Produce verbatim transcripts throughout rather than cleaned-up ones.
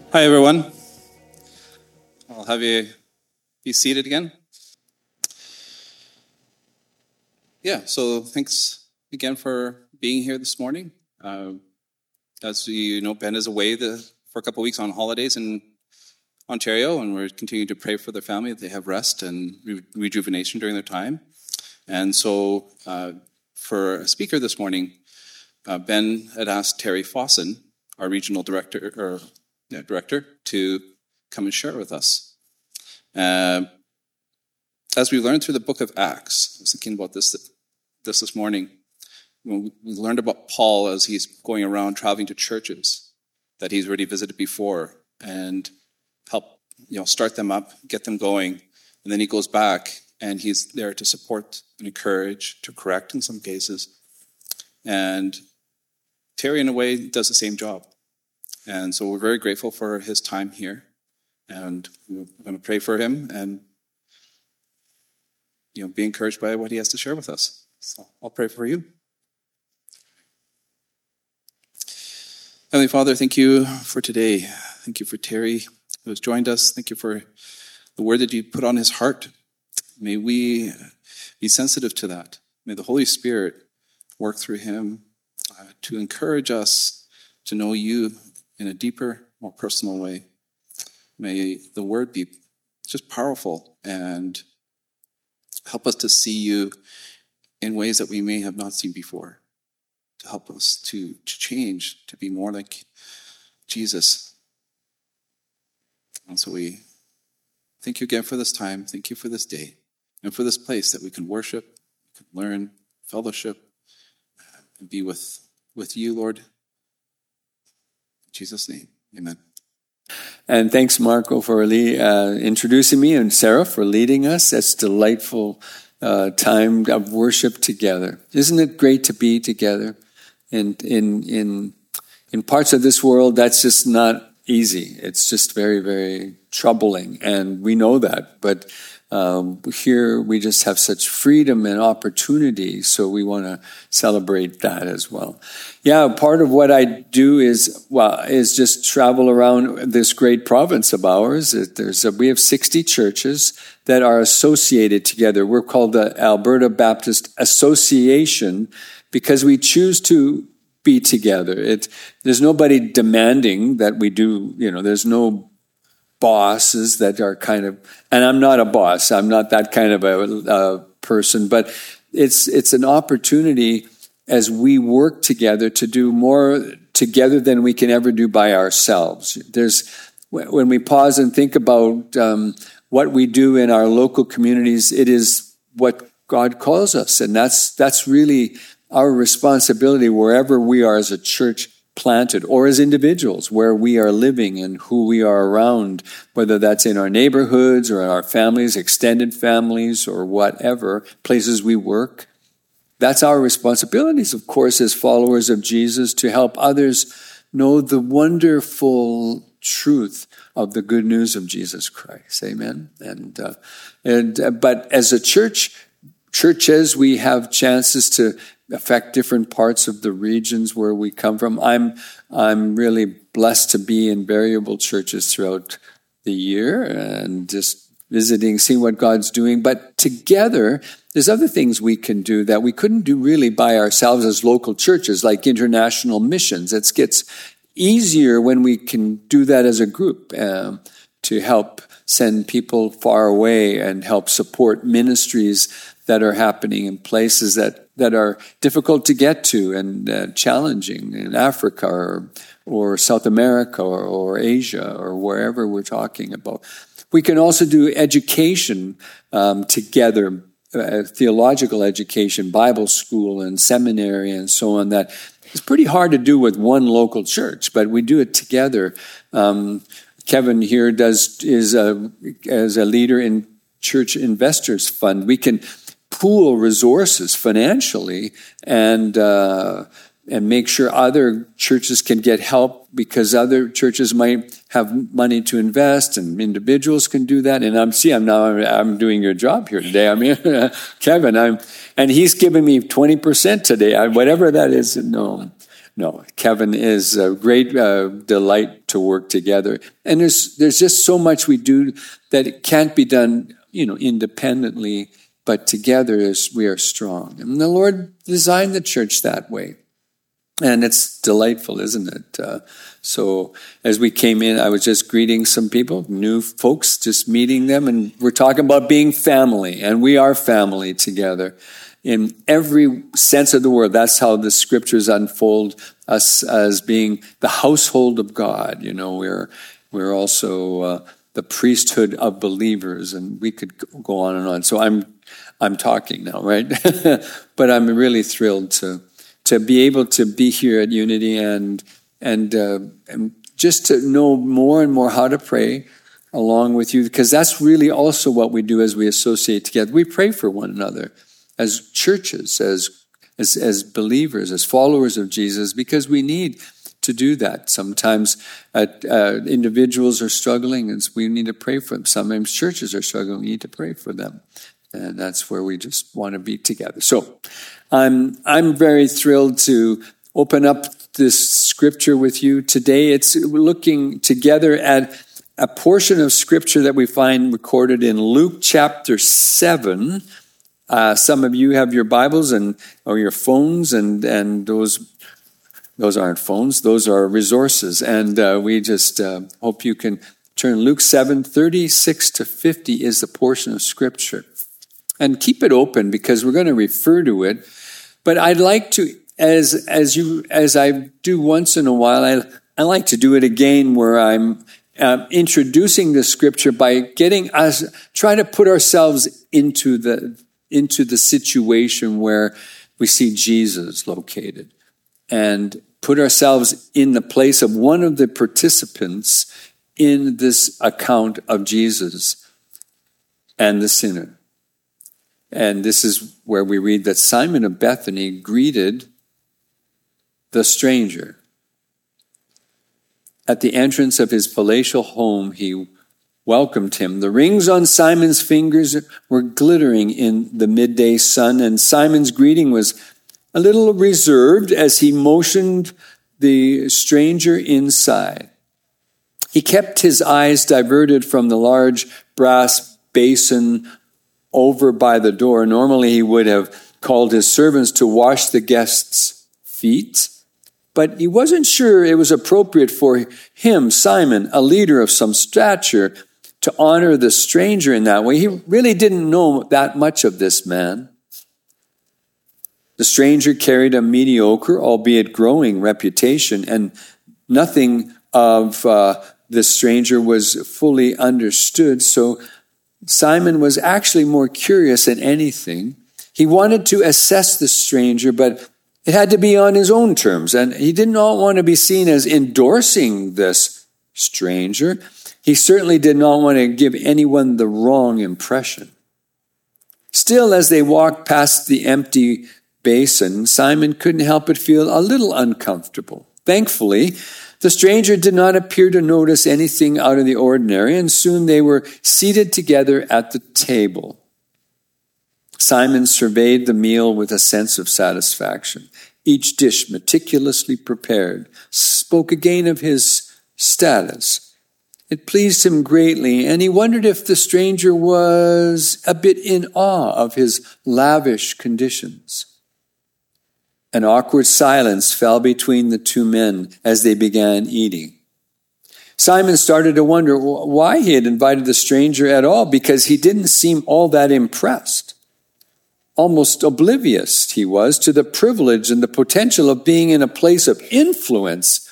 Hi, everyone. I'll have you be seated again. Yeah, so thanks again for being here this morning. Uh, as you know, Ben is away the, for a couple of weeks on holidays in Ontario, and we're continuing to pray for their family that they have rest and re- rejuvenation during their time. And so uh, for a speaker this morning, uh, Ben had asked Terry Fawson, our regional director, or Yeah, director, to come and share with us. Uh, as we learned through the book of Acts, I was thinking about this this, this morning, when we learned about Paul as he's going around traveling to churches that he's already visited before and help you know start them up, get them going, and then he goes back and he's there to support and encourage, to correct in some cases. And Terry, in a way, does the same job. And so we're very grateful for his time here, and we're going to pray for him and you know be encouraged by what he has to share with us. So I'll pray for you. Heavenly Father, thank you for today. Thank you for Terry who has joined us. Thank you for the word that you put on his heart. May we be sensitive to that. May the Holy Spirit work through him uh, to encourage us to know you in a deeper, more personal way. May the word be just powerful and help us to see you in ways that we may have not seen before, to help us to, to change, to be more like Jesus. And so we thank you again for this time. Thank you for this day and for this place that we can worship, we can learn, fellowship, and be with, with you, Lord. In Jesus' name, amen. And thanks, Marco, for uh, introducing me, and Sarah for leading us. That's delightful uh, time of worship together. Isn't it great to be together? And in in in parts of this world, that's just not easy. It's just very, very troubling, and we know that. But um, here we just have such freedom and opportunity, so we want to celebrate that as well. Yeah, part of what I do is well is just travel around this great province of ours. There's a, we have sixty churches that are associated together. We're called the Alberta Baptist Association because we choose to be together. It there's nobody demanding that we do. You know, there's no bosses that are kind of, and I'm not a boss. I'm not that kind of a, a person, but it's it's an opportunity as we work together to do more together than we can ever do by ourselves. There's when we pause and think about um, what we do in our local communities, it is what God calls us, and that's that's really our responsibility wherever we are as a church planted, or as individuals, where we are living and who we are around, whether that's in our neighborhoods or in our families, extended families, or whatever, places we work. That's our responsibilities, of course, as followers of Jesus, to help others know the wonderful truth of the good news of Jesus Christ. Amen. And uh, and uh, but as a church, churches, we have chances to affect different parts of the regions where we come from. I'm I'm really blessed to be in variable churches throughout the year and just visiting, seeing what God's doing. But together, there's other things we can do that we couldn't do really by ourselves as local churches, like international missions. It gets easier when we can do that as a group um, to help send people far away and help support ministries that are happening in places that, that are difficult to get to and uh, challenging in Africa or, or South America or, or Asia or wherever we're talking about. We can also do education um, together, uh, theological education, Bible school and seminary and so on. That it's pretty hard to do with one local church, but we do it together. Um, Kevin here does is a, as a leader in Church Investors Fund. We can pool resources financially and uh, and make sure other churches can get help because other churches might have money to invest and individuals can do that. And I'm see, I'm now I'm doing your job here today. I mean, Kevin, I'm and he's giving me twenty percent today, whatever that is. No, no, Kevin is a great uh, delight to work together. And there's there's just so much we do that it can't be done, you know, independently, but together as we are strong. And the Lord designed the church that way. And it's delightful, isn't it? Uh, so as we came in, I was just greeting some people, new folks, just meeting them. And we're talking about being family. And we are family together in every sense of the word. That's how the scriptures unfold us as being the household of God. You know, we're, we're also uh, the priesthood of believers. And we could go on and on. So I'm, I'm talking now, right? But I'm really thrilled to to be able to be here at Unity and and, uh, and just to know more and more how to pray along with you, because that's really also what we do as we associate together. We pray for one another as churches, as as, as believers, as followers of Jesus, because we need to do that. Sometimes uh, uh, individuals are struggling, and we need to pray for them. Sometimes churches are struggling, we need to pray for them. And that's where we just want to be together. So I'm I'm very thrilled to open up this scripture with you today. It's looking together at a portion of scripture that we find recorded in Luke chapter seven. Uh, some of you have your Bibles and or your phones, and and those those aren't phones; those are resources. And uh, we just uh, hope you can turn. Luke seven thirty-six to fifty is the portion of scripture. And keep it open because we're going to refer to it. But I'd like to, as as you as I do once in a while, I I like to do it again where I'm uh, introducing the scripture by getting us try to put ourselves into the into the situation where we see Jesus located, and put ourselves in the place of one of the participants in this account of Jesus and the sinner. And this is where we read that Simon of Bethany greeted the stranger. At the entrance of his palatial home, he welcomed him. The rings on Simon's fingers were glittering in the midday sun, and Simon's greeting was a little reserved as he motioned the stranger inside. He kept his eyes diverted from the large brass basin over by the door. Normally he would have called his servants to wash the guests' feet, but he wasn't sure it was appropriate for him, Simon, a leader of some stature, to honor the stranger in that way. He really didn't know that much of this man. The stranger carried a mediocre, albeit growing, reputation, and nothing of uh, the stranger was fully understood, so Simon was actually more curious than anything. He wanted to assess the stranger, but it had to be on his own terms. And he did not want to be seen as endorsing this stranger. He certainly did not want to give anyone the wrong impression. Still, as they walked past the empty basin, Simon couldn't help but feel a little uncomfortable. Thankfully, the stranger did not appear to notice anything out of the ordinary, and soon they were seated together at the table. Simon surveyed the meal with a sense of satisfaction. Each dish meticulously prepared spoke again of his status. It pleased him greatly, and he wondered if the stranger was a bit in awe of his lavish conditions. An awkward silence fell between the two men as they began eating. Simon started to wonder why he had invited the stranger at all, because he didn't seem all that impressed. Almost oblivious he was to the privilege and the potential of being in a place of influence.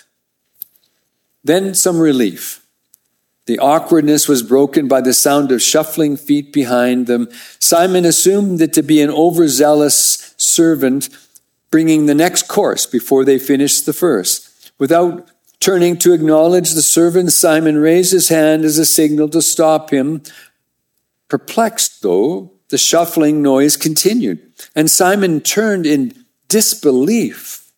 Then some relief. The awkwardness was broken by the sound of shuffling feet behind them. Simon assumed it to be an overzealous servant bringing the next course before they finished the first. Without turning to acknowledge the servant, Simon raised his hand as a signal to stop him. Perplexed, though, the shuffling noise continued, and Simon turned in disbelief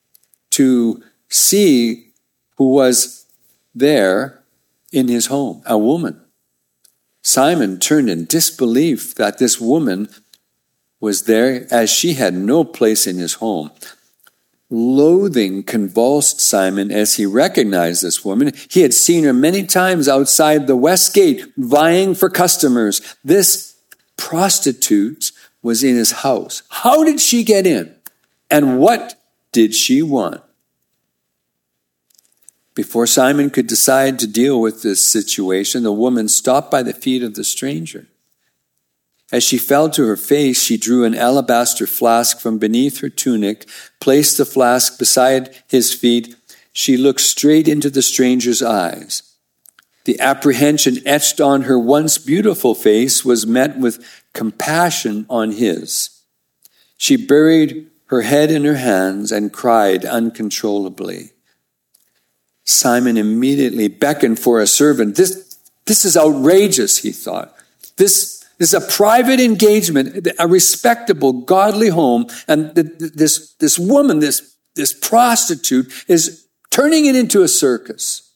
to see who was there in his home, a woman. Simon turned in disbelief that this woman was there, as she had no place in his home. Loathing convulsed Simon as he recognized this woman. He had seen her many times outside the West Gate, vying for customers. This prostitute was in his house. How did she get in? And what did she want? Before Simon could decide to deal with this situation, the woman stopped by the feet of the stranger. As she fell to her face, she drew an alabaster flask from beneath her tunic, placed the flask beside his feet. She looked straight into the stranger's eyes. The apprehension etched on her once beautiful face was met with compassion on his. She buried her head in her hands and cried uncontrollably. Simon immediately beckoned for a servant. This, this is outrageous, he thought. This This is a private engagement, a respectable, godly home, and this, this woman, this, this prostitute, is turning it into a circus.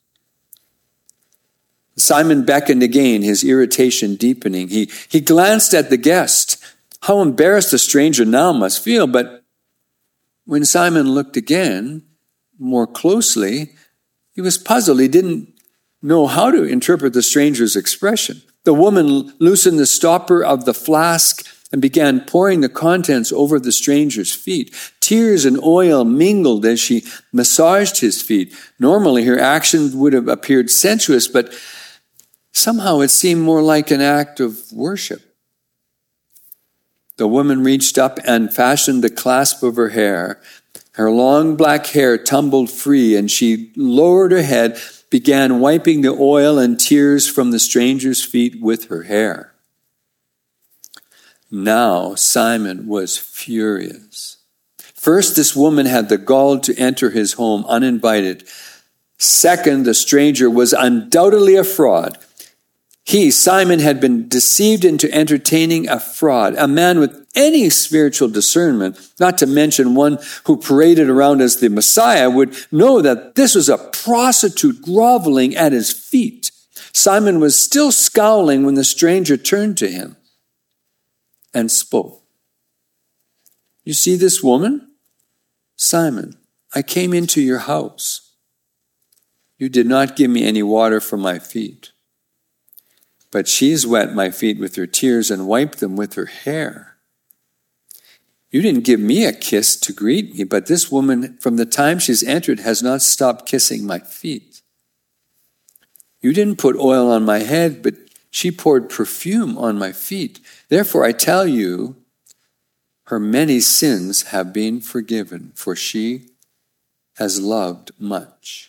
Simon beckoned again, his irritation deepening. He, he glanced at the guest. How embarrassed the stranger now must feel, but when Simon looked again, more closely, he was puzzled. He didn't know how to interpret the stranger's expression. The woman loosened the stopper of the flask and began pouring the contents over the stranger's feet. Tears and oil mingled as she massaged his feet. Normally, her action would have appeared sensuous, but somehow it seemed more like an act of worship. The woman reached up and fashioned the clasp of her hair. Her long black hair tumbled free, and she lowered her head, began wiping the oil and tears from the stranger's feet with her hair. Now Simon was furious. First, this woman had the gall to enter his home uninvited. Second, the stranger was undoubtedly a fraud. He, Simon, had been deceived into entertaining a fraud, a man with any spiritual discernment, not to mention one who paraded around as the Messiah, would know that this was a prostitute groveling at his feet. Simon was still scowling when the stranger turned to him and spoke. You see this woman? Simon, I came into your house. You did not give me any water for my feet, but she's wet my feet with her tears and wiped them with her hair. You didn't give me a kiss to greet me, but this woman, from the time she's entered, has not stopped kissing my feet. You didn't put oil on my head, but she poured perfume on my feet. Therefore, I tell you, her many sins have been forgiven, for she has loved much.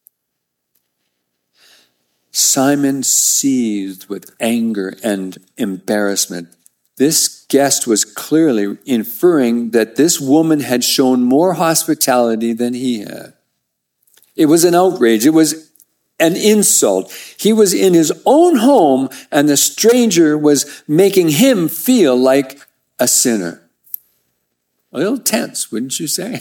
Simon seethed with anger and embarrassment. This guest was clearly inferring that this woman had shown more hospitality than he had. It was an outrage. It was an insult. He was in his own home, and the stranger was making him feel like a sinner. A little tense, wouldn't you say?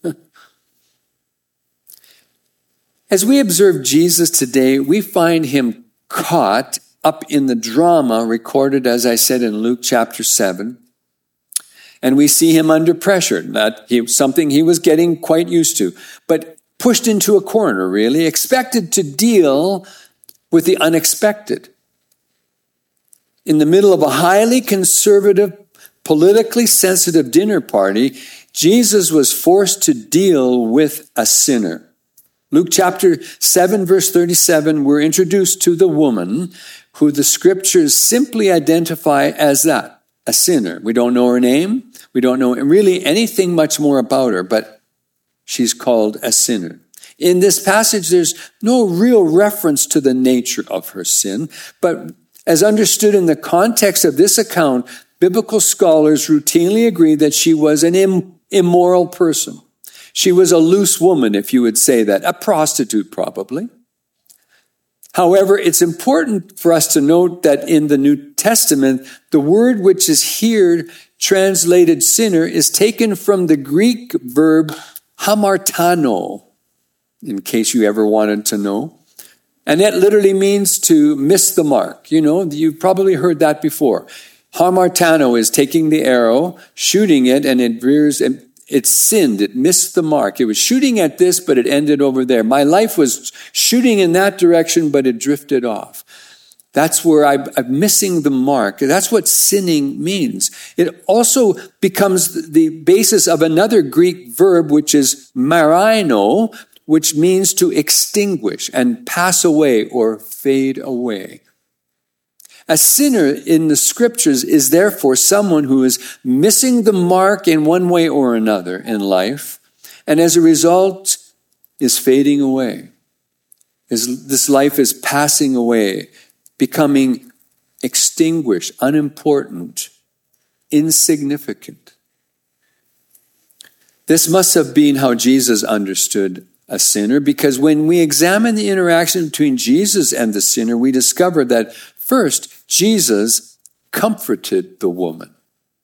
As we observe Jesus today, we find him caught up in the drama recorded, as I said, in Luke chapter seven. And we see him under pressure. That he, something he was getting quite used to, but pushed into a corner, really, expected to deal with the unexpected. In the middle of a highly conservative, politically sensitive dinner party, Jesus was forced to deal with a sinner. Luke chapter seven, verse thirty-seven, we're introduced to the woman who the scriptures simply identify as that, a sinner. We don't know her name. We don't know really anything much more about her, but she's called a sinner. In this passage, there's no real reference to the nature of her sin, but as understood in the context of this account, biblical scholars routinely agree that she was an im- immoral person. She was a loose woman, if you would say that, a prostitute probably. However, it's important for us to note that in the New Testament, the word which is here translated sinner is taken from the Greek verb hamartano, in case you ever wanted to know. And that literally means to miss the mark. You know, you've probably heard that before. Hamartano is taking the arrow, shooting it, and it veers, and it sinned. It missed the mark. It was shooting at this, but it ended over there. My life was shooting in that direction, but it drifted off. That's where I, I'm missing the mark. That's what sinning means. It also becomes the basis of another Greek verb, which is marino, which means to extinguish and pass away or fade away. A sinner in the scriptures is therefore someone who is missing the mark in one way or another in life, and as a result is fading away. This life is passing away, becoming extinguished, unimportant, insignificant. This must have been how Jesus understood a sinner, because when we examine the interaction between Jesus and the sinner, we discover that first, Jesus comforted the woman.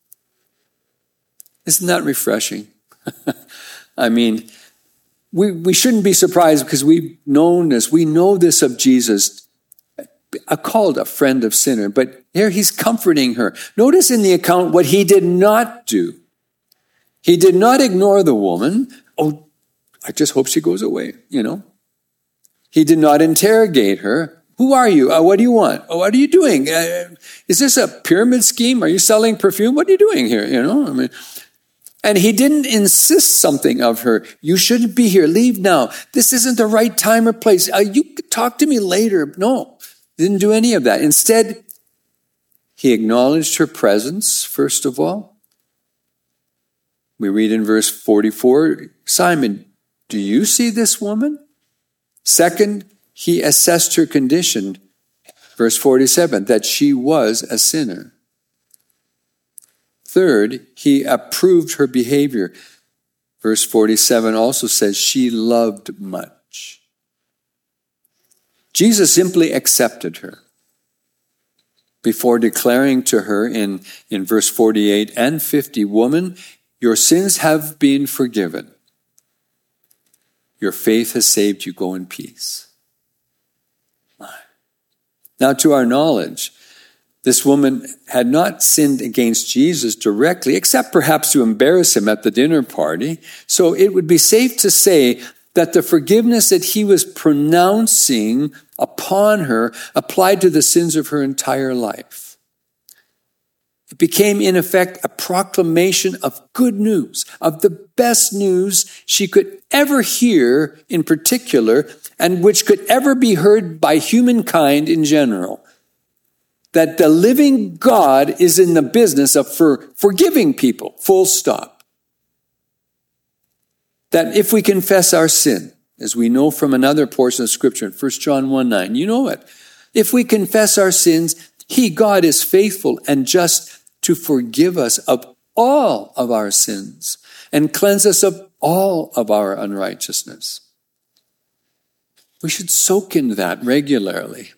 Isn't that refreshing? I mean, we, we shouldn't be surprised because we've known this. We know this of Jesus, called a friend of sinner, but here he's comforting her. Notice in the account what he did not do. He did not ignore the woman. Oh, I just hope she goes away, you know. He did not interrogate her. Who are you? Uh, what do you want? Oh, what are you doing? Uh, is this a pyramid scheme? Are you selling perfume? What are you doing here? You know, I mean, and he didn't insist something of her. You shouldn't be here. Leave now. This isn't the right time or place. Uh, you talk to me later. No, didn't do any of that. Instead, he acknowledged her presence, first of all. We read in verse forty-four, Simon, do you see this woman? Second, he assessed her condition, verse forty-seven, that she was a sinner. Third, he approved her behavior. Verse forty-seven also says she loved much. Jesus simply accepted her before declaring to her in, in verse forty-eight and fifty, woman, your sins have been forgiven. Your faith has saved you. Go in peace. Now, to our knowledge, this woman had not sinned against Jesus directly, except perhaps to embarrass him at the dinner party. So it would be safe to say that the forgiveness that he was pronouncing upon her applied to the sins of her entire life. It became, in effect, a proclamation of good news, of the best news she could ever hear in particular, and which could ever be heard by humankind in general. That the living God is in the business of for, forgiving people, full stop. That if we confess our sin, as we know from another portion of Scripture in First John one nine, you know it. If we confess our sins, he, God, is faithful and just to forgive us of all of our sins and cleanse us of all of our unrighteousness. We should soak in that regularly.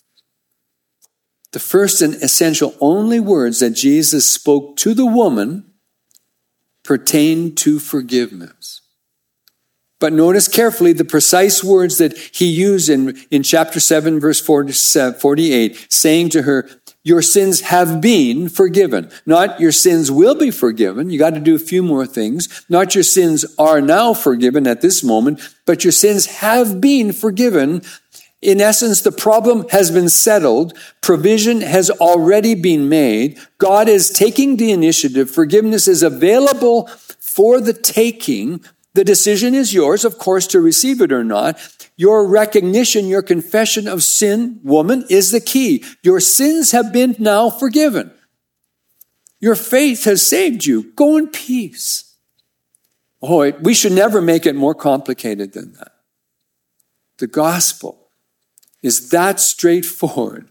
The first and essential only words that Jesus spoke to the woman pertain to forgiveness. But notice carefully the precise words that he used in, in chapter seven, verse forty-eight, saying to her, your sins have been forgiven. Not your sins will be forgiven. You got to do a few more things. Not your sins are now forgiven at this moment, but your sins have been forgiven. In essence, the problem has been settled. Provision has already been made. God is taking the initiative. Forgiveness is available for the taking. The decision is yours, of course, to receive it or not. Your recognition, your confession of sin, woman, is the key. Your sins have been now forgiven. Your faith has saved you. Go in peace. Oh, we should never make it more complicated than that. The gospel is that straightforward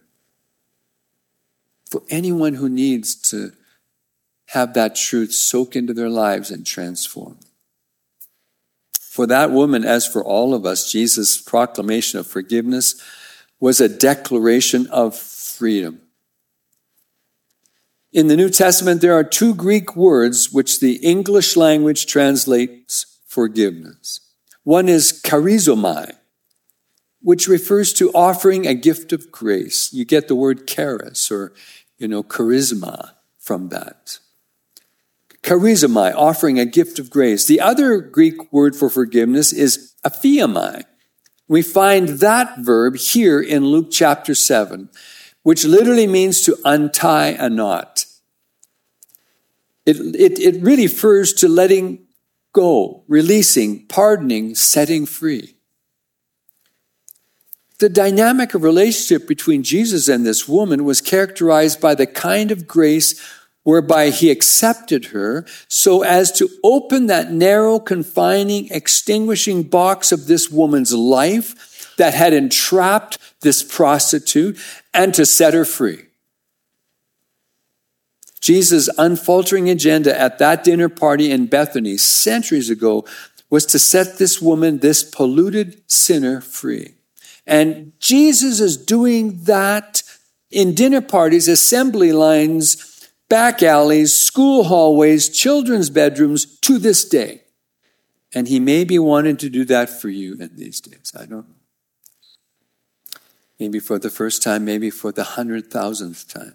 for anyone who needs to have that truth soak into their lives and transform. For that woman, as for all of us, Jesus' proclamation of forgiveness was a declaration of freedom. In the New Testament, there are two Greek words which the English language translates forgiveness. One is charizomai, which refers to offering a gift of grace. You get the word charis or, you know, charisma from that. charizomai, offering a gift of grace. The other Greek word for forgiveness is aphiamai. We find that verb here in Luke chapter seven, which literally means to untie a knot. It, it, it really refers to letting go, releasing, pardoning, setting free. The dynamic of relationship between Jesus and this woman was characterized by the kind of grace whereby he accepted her so as to open that narrow, confining, extinguishing box of this woman's life that had entrapped this prostitute and to set her free. Jesus' unfaltering agenda at that dinner party in Bethany centuries ago was to set this woman, this polluted sinner, free. And Jesus is doing that in dinner parties, assembly lines, back alleys, school hallways, children's bedrooms to this day. And he may be wanting to do that for you in these days. I don't know. Maybe for the first time, maybe for the hundred thousandth time.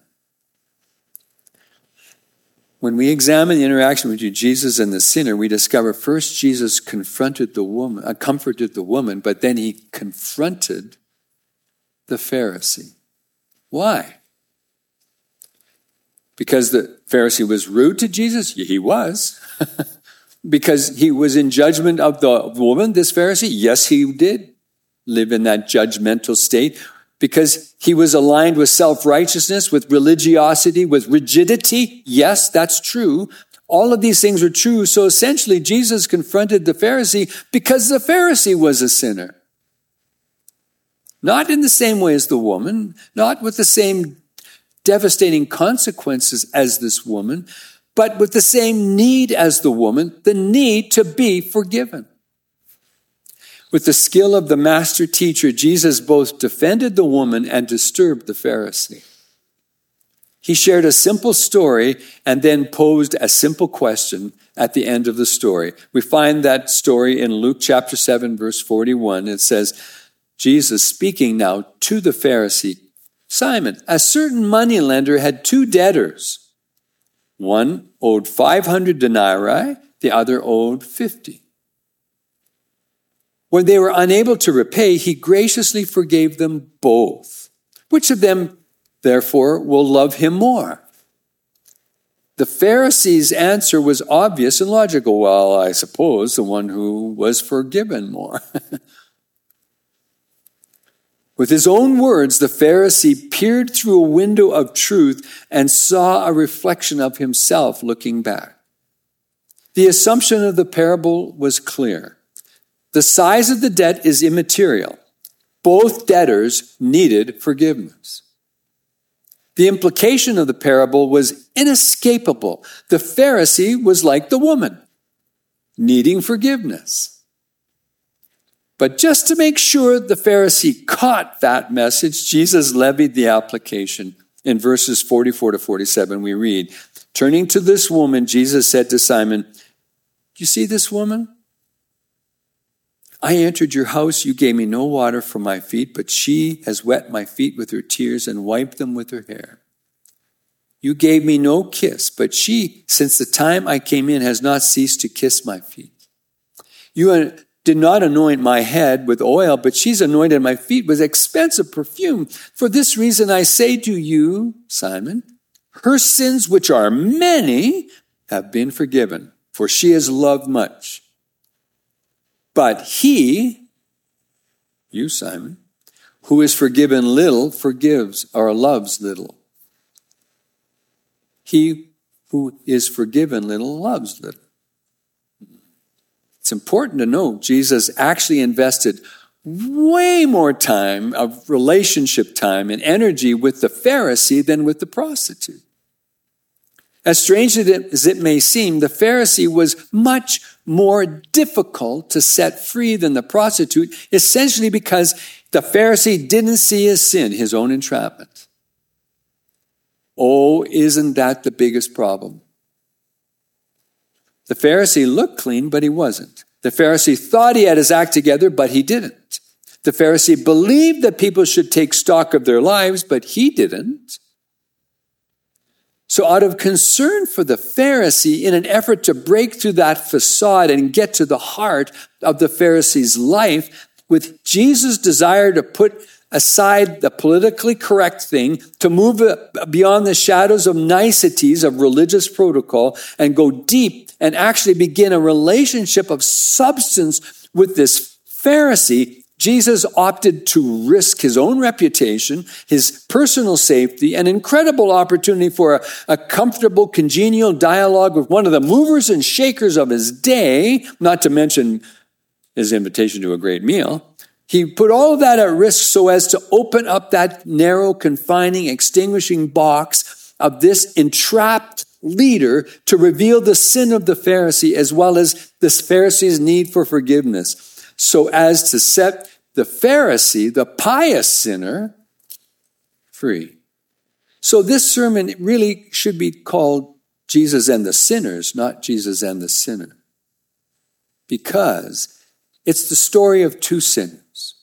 When we examine the interaction between Jesus and the sinner, we discover first Jesus confronted the woman, uh, comforted the woman, but then he confronted the Pharisee. Why? Because the Pharisee was rude to Jesus? He was. Because he was in judgment of the woman, this Pharisee? Yes, he did live in that judgmental state. Because he was aligned with self-righteousness, with religiosity, with rigidity. Yes, that's true. All of these things were true. So essentially, Jesus confronted the Pharisee because the Pharisee was a sinner. Not in the same way as the woman, not with the same devastating consequences as this woman, but with the same need as the woman, the need to be forgiven. With the skill of the master teacher, Jesus both defended the woman and disturbed the Pharisee. He shared a simple story and then posed a simple question at the end of the story. We find that story in Luke chapter seven, verse forty-one. It says, Jesus speaking now to the Pharisee, Simon, a certain moneylender had two debtors. One owed five hundred denarii, the other owed fifty. When they were unable to repay, he graciously forgave them both. Which of them, therefore, will love him more? The Pharisee's answer was obvious and logical. Well, I suppose the one who was forgiven more. With his own words, the Pharisee peered through a window of truth and saw a reflection of himself looking back. The assumption of the parable was clear. The size of the debt is immaterial. Both debtors needed forgiveness. The implication of the parable was inescapable. The Pharisee was like the woman, needing forgiveness. But just to make sure the Pharisee caught that message, Jesus levied the application. In verses forty-four to forty-seven, we read, turning to this woman, Jesus said to Simon, "Do you see this woman? I entered your house, you gave me no water for my feet, but she has wet my feet with her tears and wiped them with her hair. You gave me no kiss, but she, since the time I came in, has not ceased to kiss my feet. You did not anoint my head with oil, but she's anointed my feet with expensive perfume. For this reason I say to you, Simon, her sins, which are many, have been forgiven, for she has loved much. But he, you, Simon, who is forgiven little, forgives or loves little. He who is forgiven little loves little." It's important to note Jesus actually invested way more time of relationship time and energy with the Pharisee than with the prostitute. As strange as it may seem, the Pharisee was much more difficult to set free than the prostitute, essentially because the Pharisee didn't see his sin, his own entrapment. Oh, isn't that the biggest problem? The Pharisee looked clean, but he wasn't. The Pharisee thought he had his act together, but he didn't. The Pharisee believed that people should take stock of their lives, but he didn't. So out of concern for the Pharisee, in an effort to break through that facade and get to the heart of the Pharisee's life, with Jesus' desire to put aside the politically correct thing, to move beyond the shadows of niceties of religious protocol and go deep and actually begin a relationship of substance with this Pharisee, Jesus opted to risk his own reputation, his personal safety, an incredible opportunity for a, a comfortable, congenial dialogue with one of the movers and shakers of his day, not to mention his invitation to a great meal. He put all of that at risk so as to open up that narrow, confining, extinguishing box of this entrapped leader to reveal the sin of the Pharisee as well as this Pharisee's need for forgiveness, so as to set the Pharisee, the pious sinner, free. So this sermon really should be called Jesus and the Sinners, not Jesus and the Sinner, because it's the story of two sinners,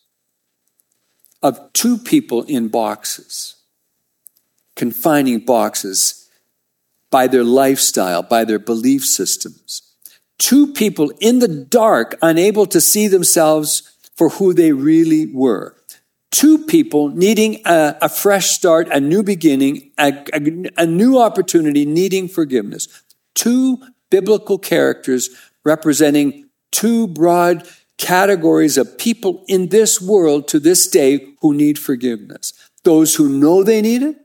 of two people in boxes, confining boxes by their lifestyle, by their belief systems. Two people in the dark, unable to see themselves for who they really were. Two people needing a, a fresh start, a new beginning, a, a, a new opportunity, needing forgiveness. Two biblical characters representing two broad categories of people in this world to this day who need forgiveness. Those who know they need it,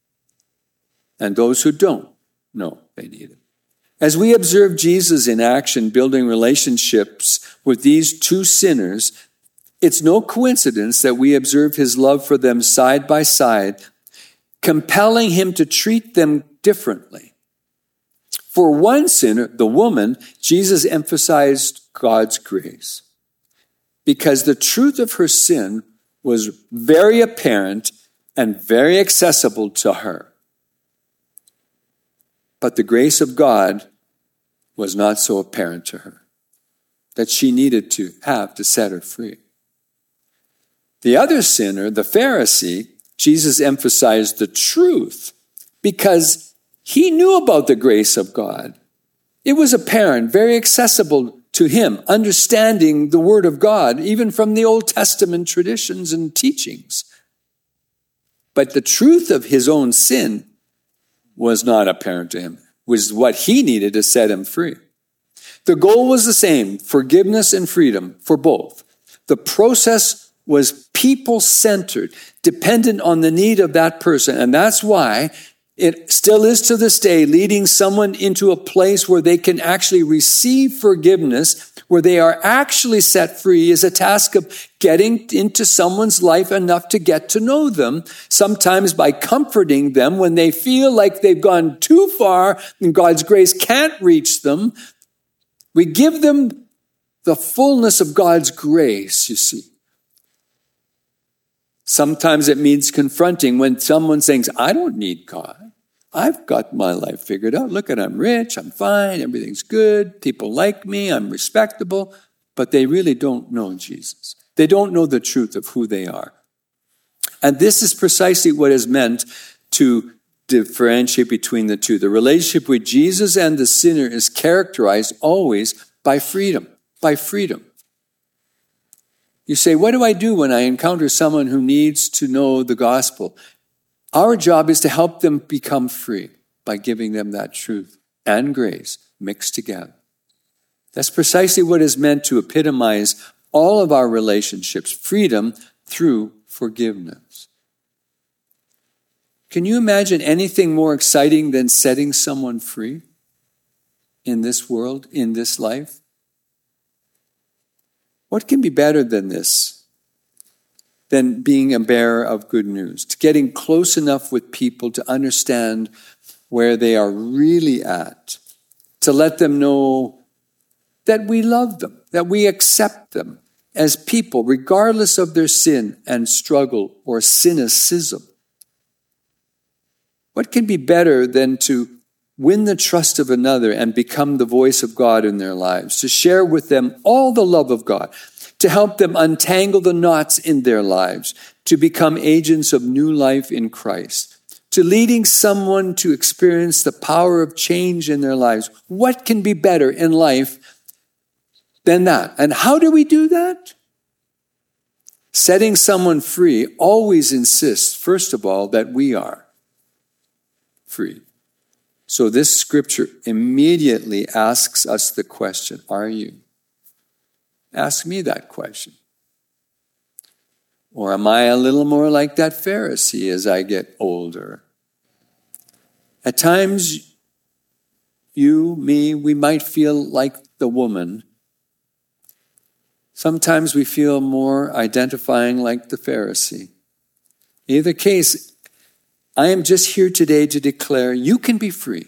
and those who don't know they need it. As we observe Jesus in action, building relationships with these two sinners, it's no coincidence that we observe his love for them side by side, compelling him to treat them differently. For one sinner, the woman, Jesus emphasized God's grace, because the truth of her sin was very apparent and very accessible to her. But the grace of God was not so apparent to her, that she needed to have to set her free. The other sinner, the Pharisee, Jesus emphasized the truth because he knew about the grace of God. It was apparent, very accessible to him, understanding the Word of God, even from the Old Testament traditions and teachings. But the truth of his own sin was not apparent to him, was what he needed to set him free. The goal was the same, forgiveness and freedom for both. The process was people-centered, dependent on the need of that person. And that's why it still is to this day, leading someone into a place where they can actually receive forgiveness, where they are actually set free, is a task of getting into someone's life enough to get to know them, sometimes by comforting them when they feel like they've gone too far and God's grace can't reach them. We give them the fullness of God's grace, you see. Sometimes it means confronting when someone says, I don't need God. I've got my life figured out. Look at, I'm rich, I'm fine, everything's good, people like me, I'm respectable. But they really don't know Jesus. They don't know the truth of who they are. And this is precisely what is meant to differentiate between the two. The relationship with Jesus and the sinner is characterized always by freedom, by freedom. You say, what do I do when I encounter someone who needs to know the gospel? Our job is to help them become free by giving them that truth and grace mixed together. That's precisely what is meant to epitomize all of our relationships, freedom through forgiveness. Can you imagine anything more exciting than setting someone free in this world, in this life? What can be better than this? Than being a bearer of good news, to getting close enough with people to understand where they are really at, to let them know that we love them, that we accept them as people, regardless of their sin and struggle or cynicism. What can be better than to win the trust of another and become the voice of God in their lives, to share with them all the love of God, to help them untangle the knots in their lives, to become agents of new life in Christ, to leading someone to experience the power of change in their lives. What can be better in life than that? And how do we do that? Setting someone free always insists, first of all, that we are free. So this scripture immediately asks us the question, are you? Ask me that question. Or am I a little more like that Pharisee as I get older? At times, you, me, we might feel like the woman. Sometimes we feel more identifying like the Pharisee. In either case, I am just here today to declare you can be free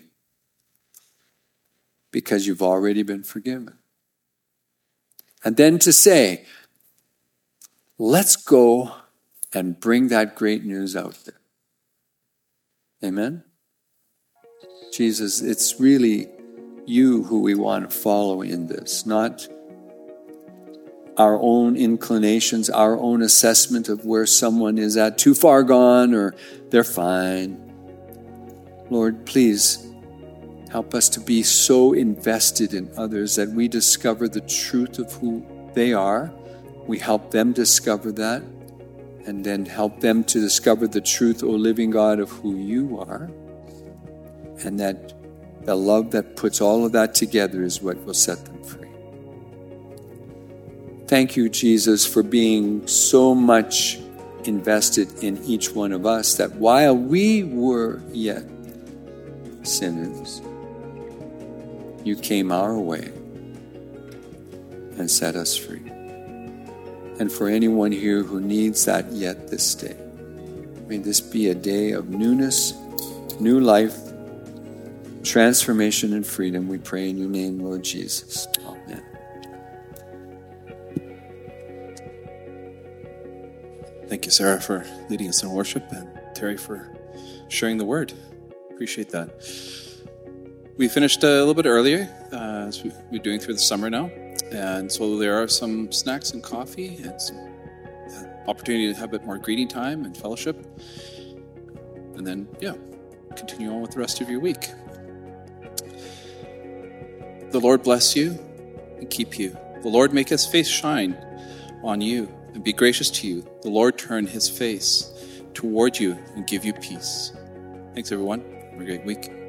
because you've already been forgiven. And then to say, let's go and bring that great news out there. Amen? Jesus, it's really you who we want to follow in this, not our own inclinations, our own assessment of where someone is at, too far gone or they're fine. Lord, please help us to be so invested in others that we discover the truth of who they are. We help them discover that, and then help them to discover the truth, O living God, of who you are. And that the love that puts all of that together is what will set them free. Thank you, Jesus, for being so much invested in each one of us that while we were yet sinners, you came our way and set us free. And for anyone here who needs that yet this day, may this be a day of newness, new life, transformation and freedom. We pray in your name, Lord Jesus. Amen. Thank you, Sarah, for leading us in worship, and Terry for sharing the word. Appreciate that. We finished a little bit earlier, uh, as we're doing through the summer now. And so there are some snacks and coffee and some uh, opportunity to have a bit more greeting time and fellowship. And then, yeah, continue on with the rest of your week. The Lord bless you and keep you. The Lord make his face shine on you and be gracious to you. The Lord turn his face toward you and give you peace. Thanks, everyone. Have a great week.